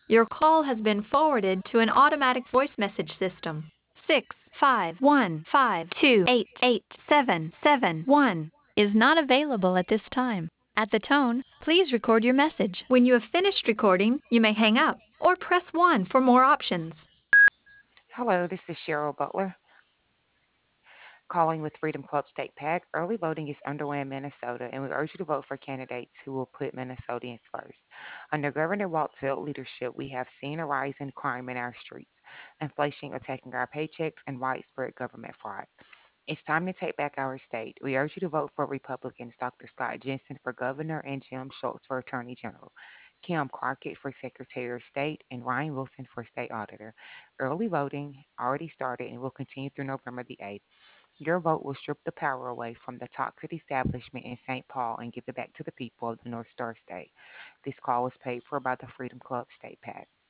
Your call has been forwarded to an automatic voice message system. 65152888771 is not available at this time. At the tone, please record your message. When you have finished recording, you may hang up or press 1 for more options. Hello, this is Cheryl Butler calling with Freedom Club State PAC. Early voting is underway in Minnesota, and we urge you to vote for candidates who will put Minnesotans first. Under Governor Walt's leadership, we have seen a rise in crime in our streets, inflation attacking our paychecks, and widespread government fraud. It's time to take back our state. We urge you to vote for Republicans Dr. Scott Jensen for governor and Jim Schultz for attorney general, Kim Crockett for secretary of state, and Ryan Wilson for state auditor. Early voting already started and will continue through November the 8th. Your vote will strip the power away from the toxic establishment in St. Paul and give it back to the people of the North Star State. This call was paid for by the Freedom Club State PAC.